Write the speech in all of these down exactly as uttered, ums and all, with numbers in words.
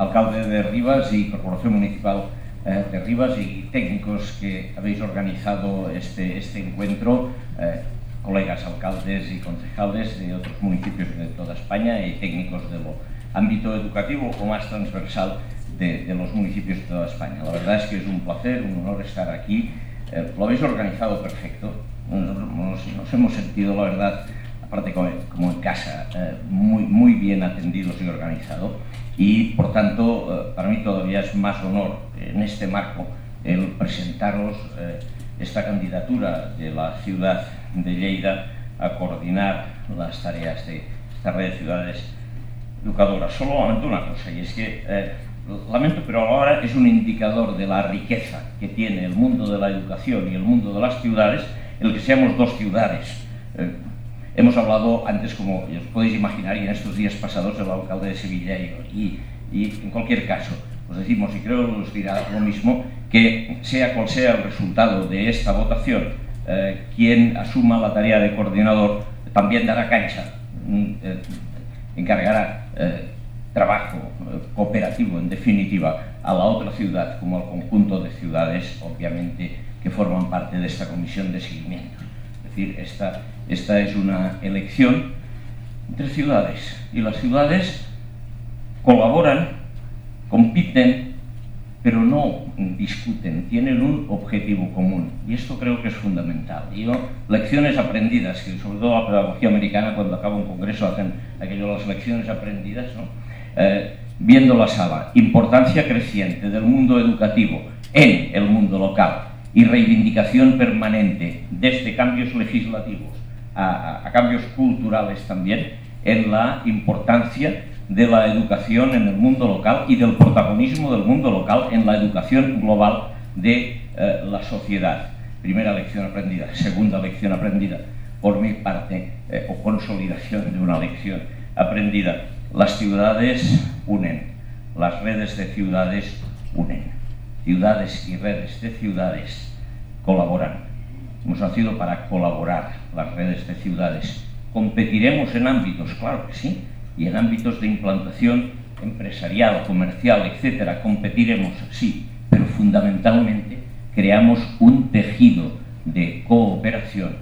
alcalde de Rivas y Corporación Municipal eh, de Rivas, y técnicos que habéis organizado este, este encuentro, eh, colegas alcaldes y concejales de otros municipios de toda España y técnicos del ámbito educativo o más transversal de, de los municipios de toda España. La verdad es que es un placer, un honor estar aquí. Eh, lo habéis organizado perfecto. Nos, nos, nos hemos sentido, la verdad, aparte como, como en casa, eh, muy, muy bien atendidos y organizados. Y, por tanto, eh, para mí todavía es más honor en este marco el presentaros eh, esta candidatura de la ciudad de Lleida a coordinar las tareas de esta red de ciudades educadoras. Solo lamento una cosa, y es que, eh, lamento, pero ahora es un indicador de la riqueza que tiene el mundo de la educación y el mundo de las ciudades, el que seamos dos ciudades. Eh, hemos hablado antes, como os podéis imaginar, y en estos días pasados, el alcalde de Sevilla y, y en cualquier caso, os decimos, y creo que os dirá lo mismo, que sea cual sea el resultado de esta votación, eh, quien asuma la tarea de coordinador también dará cancha, eh, encargará eh, trabajo eh, cooperativo, en definitiva, a la otra ciudad, como al conjunto de ciudades, obviamente, que forman parte de esta comisión de seguimiento. Es decir, esta, esta es una elección entre ciudades, y las ciudades colaboran, compiten, pero no discuten, tienen un objetivo común, y esto creo que es fundamental. Y yo, lecciones aprendidas, que sobre todo la pedagogía americana, cuando acaba un congreso hacen aquello de las lecciones aprendidas, ¿no? eh, viendo la sala, importancia creciente del mundo educativo en el mundo local y reivindicación permanente desde cambios legislativos a, a, a cambios culturales también, en la importancia de la educación en el mundo local y del protagonismo del mundo local en la educación global de eh, la sociedad. Primera lección aprendida. Segunda lección aprendida, por mi parte, eh, o consolidación de una lección aprendida. Las ciudades unen, las redes de ciudades unen. Ciudades y redes de ciudades colaboran. Hemos nacido para colaborar, las redes de ciudades. ¿Competiremos en ámbitos? Claro que sí. Y en ámbitos de implantación empresarial, comercial, etcétera, competiremos, sí, pero fundamentalmente creamos un tejido de cooperación,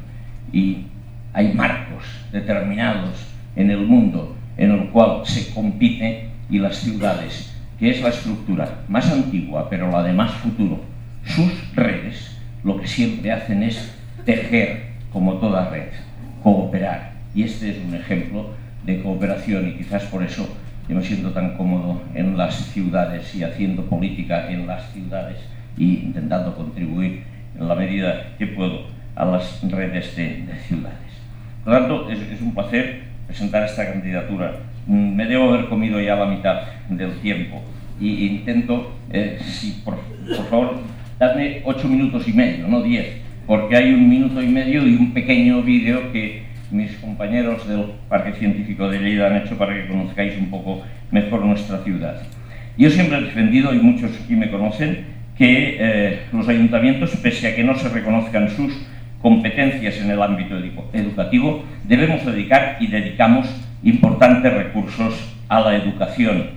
y hay marcos determinados en el mundo en el cual se compite, y las ciudades, que es la estructura más antigua, pero la de más futuro, sus redes, lo que siempre hacen es tejer, como toda red, cooperar, y este es un ejemplo de cooperación, y quizás por eso yo me siento tan cómodo en las ciudades y haciendo política en las ciudades y intentando contribuir en la medida que puedo a las redes de, de ciudades. Por lo tanto, es, es un placer presentar esta candidatura. Me debo haber comido ya la mitad del tiempo y intento, eh, si por, por favor, dadme ocho minutos y medio, no diez, porque hay un minuto y medio y un pequeño vídeo que mis compañeros del Parque Científico de Lleida han hecho para que conozcáis un poco mejor nuestra ciudad. Yo siempre he defendido, y muchos aquí me conocen, que eh, los ayuntamientos, pese a que no se reconozcan sus competencias en el ámbito educativo, debemos dedicar y dedicamos importantes recursos a la educación.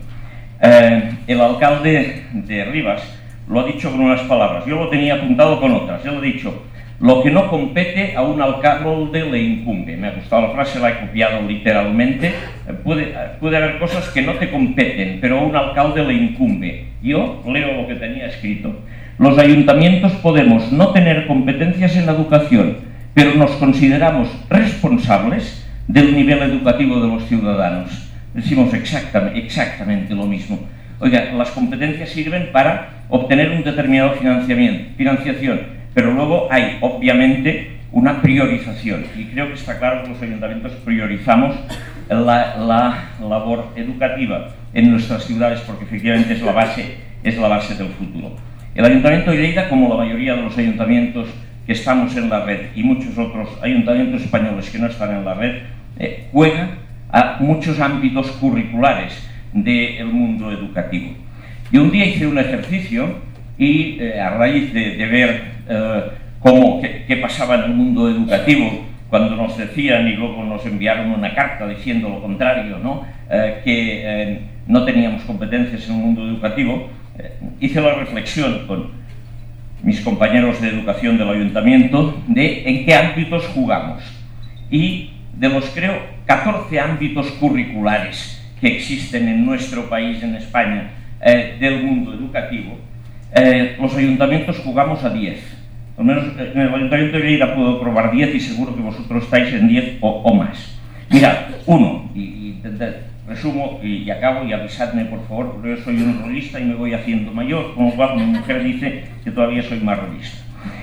Eh, el alcalde de Rivas lo ha dicho con unas palabras, yo lo tenía apuntado con otras. Él ha dicho: lo que no compete a un alcalde le incumbe. Me ha gustado la frase, la he copiado literalmente. Puede, puede haber cosas que no te competen, pero a un alcalde le incumbe. Yo leo lo que tenía escrito. Los ayuntamientos podemos no tener competencias en la educación, pero nos consideramos responsables del nivel educativo de los ciudadanos. Decimos exactamente, exactamente lo mismo. Oiga, las competencias sirven para obtener un determinado financiamiento, financiación, pero luego hay, obviamente, una priorización, y creo que está claro que los ayuntamientos priorizamos la, la labor educativa en nuestras ciudades, porque efectivamente es la base, es la base del futuro. El Ayuntamiento de Lleida, como la mayoría de los ayuntamientos que estamos en la red y muchos otros ayuntamientos españoles que no están en la red, eh, juega a muchos ámbitos curriculares del mundo educativo. Yo un día hice un ejercicio y eh, a raíz de, de ver eh, cómo, qué, qué pasaba en el mundo educativo, cuando nos decían y luego nos enviaron una carta diciendo lo contrario, ¿no? eh, que eh, no teníamos competencias en el mundo educativo, eh, hice la reflexión con mis compañeros de educación del ayuntamiento de en qué ámbitos jugamos. Y de los, creo, catorce ámbitos curriculares que existen en nuestro país, en España, eh, del mundo educativo, eh, los ayuntamientos jugamos a diez. Al menos en el ayuntamiento de Lleida puedo probar diez y seguro que vosotros estáis en diez o, o más. Mirad, uno, y, y de, de, resumo y, y acabo, y avisadme por favor, porque yo soy un rolista y me voy haciendo mayor, con lo cual mi mujer dice que todavía soy más rolista.